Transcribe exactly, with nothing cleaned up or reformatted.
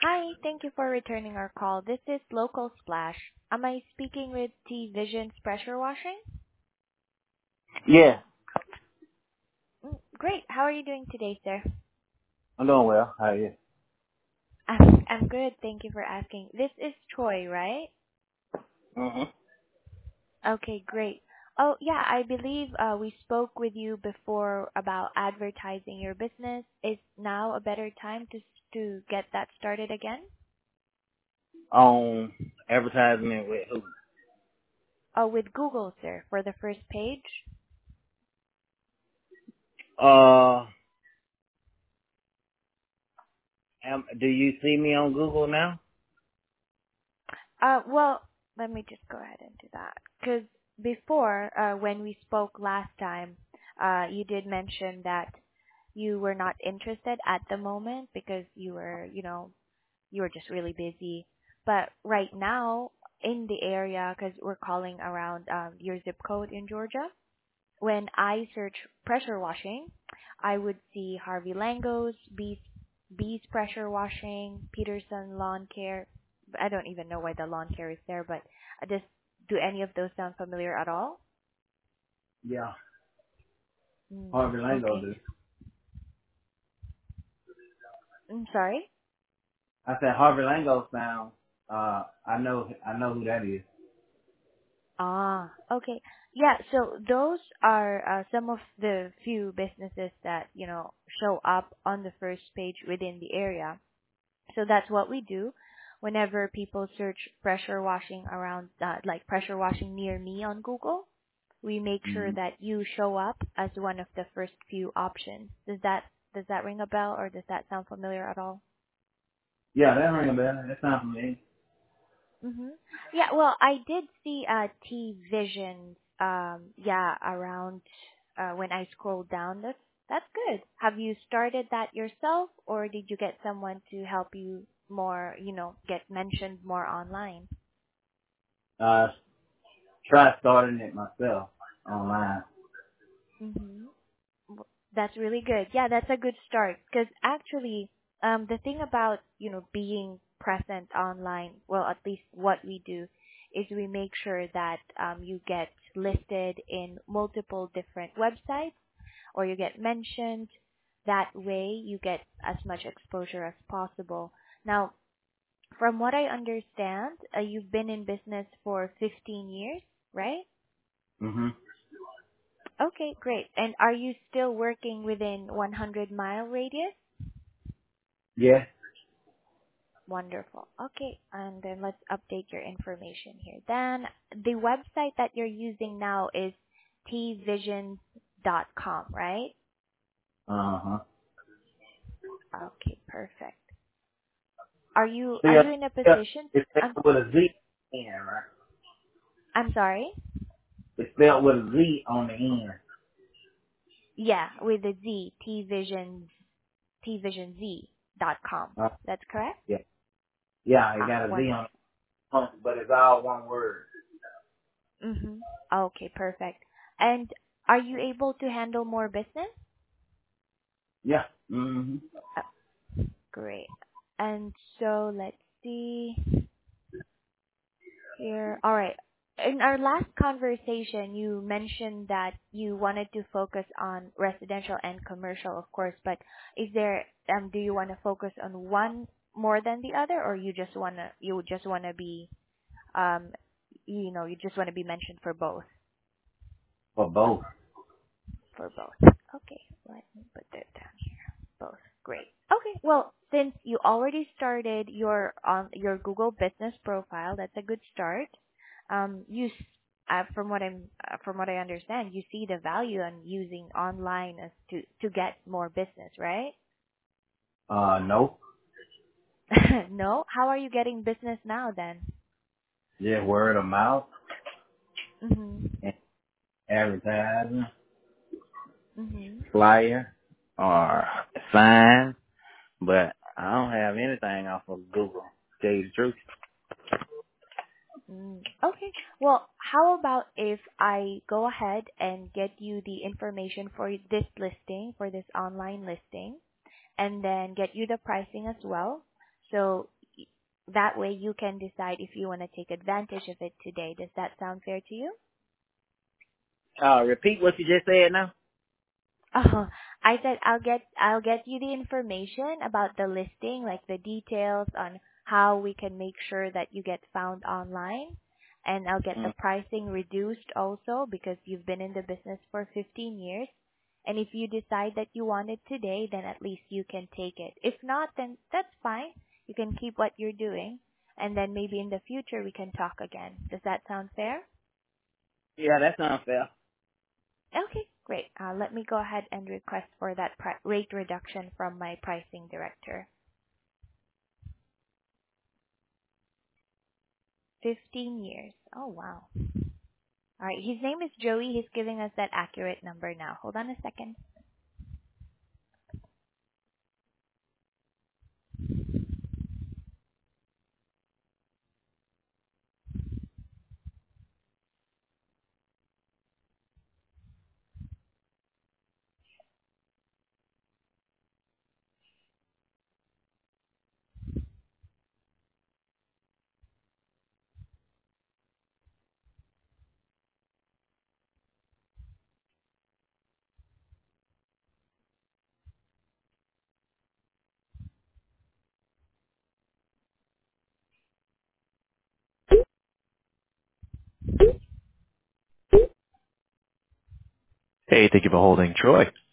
Hi, thank you for returning our call. This is Local Splash. Am I speaking with T Vision's Pressure Washing? Yeah, Mm, Great. How are you doing today, sir? I'm doing well. How are you? I'm I'm good. Thank you for asking. This is Troy, right? Mm-hmm. Okay, great. Oh, yeah, I believe uh, we spoke with you before about advertising your business. Is now a better time to to get that started again? On advertisement with who? Oh, with Google, sir, for the first page. Uh, am, do you see me on Google now? Uh, well, let me just go ahead and do that. Because before, uh, when we spoke last time, uh, you did mention that you were not interested at the moment because you were, you know, you were just really busy. But right now, in the area, because we're calling around um, your zip code in Georgia, when I search pressure washing, I would see Harvey Langos, Bees, Bees Pressure Washing, Peterson Lawn Care. I don't even know why the lawn care is there, but I just do any of those sound familiar at all? Yeah, Mm, Harvey Lango okay. do. I'm sorry. I said Harvey Lango sound. Uh, I know, I know who that is. Ah, okay. Yeah, so those are uh, some of the few businesses that, you know, show up on the first page within the area. So that's what we do whenever people search pressure washing around, uh, like pressure washing near me on Google. We make sure Mm-hmm. that you show up as one of the first few options. Does that does that ring a bell or does that sound familiar at all? Yeah, that ring a bell. That sounds familiar. Mm-hmm. Yeah, well, I did see uh T Visions um yeah around uh when I scrolled down. That's that's good. Have you started that yourself or did you get someone to help you more, you know, get mentioned more online? Uh, try starting it myself online. Mm-hmm. That's really good. Yeah, that's a good start. Because actually, um, the thing about, you know, being present online, well, at least what we do, is we make sure that um, you get listed in multiple different websites or you get mentioned. That way, you get as much exposure as possible. Now, from what I understand, uh, you've been in business for fifteen years, right? Mm-hmm. Okay, great. And are you still working within one hundred mile radius? Yeah. Wonderful. Okay, and then let's update your information here. Then the website that you're using now is t vision dot com, right? Uh-huh. Okay, perfect. Are you See, are uh, you in a yeah, position? it's I'm spelled with a Z in, right? I'm sorry. It's spelled with a Z on the end. Yeah, with the Z, T Vision T Vision Z dot com. Uh, That's correct. yeah. Yeah, it Ah, got a Z on wonderful. it, but it's all one word. Mhm. Okay, perfect. And are you able to handle more business? Yeah. Mm-hmm. Great. And so let's see here. All right. In our last conversation, you mentioned that you wanted to focus on residential and commercial, of course, but is there, um, do you want to focus on one more than the other, or you just want to, you just want to be, um, you know, you just want to be mentioned for both? For both. For both. Okay. Let me put that down here. Both. Great. Okay. Well, since you already started your on your Google Business profile, that's a good start. Um, you, s- uh, from what I'm, uh, from what I understand, you see the value in using online as to to get more business, right? Uh, no. No. How are you getting business now then? Just word of mouth Mhm. and advertising, Mhm. flyer, or sign, but I don't have anything off of Google. To tell you the truth. Mm, okay. Well, how about if I go ahead and get you the information for this listing, for this online listing, and then get you the pricing as well. So y- that way you can decide if you want to take advantage of it today. Does that sound fair to you? Uh, repeat what you just said now. Oh, I said I'll get I'll get you the information about the listing, like the details on how we can make sure that you get found online, and I'll get the Mm. pricing reduced also because you've been in the business for fifteen years. And if you decide that you want it today, then at least you can take it. If not, then that's fine. You can keep what you're doing, and then maybe in the future we can talk again. Does that sound fair? Yeah, that sounds fair. Okay, great. Uh, let me go ahead and request for that pri- rate reduction from my pricing director. fifteen years. Oh, wow. All right, his name is Joey. He's giving us that accurate number now. Hold on a second. Hey, thank you for holding. Troy.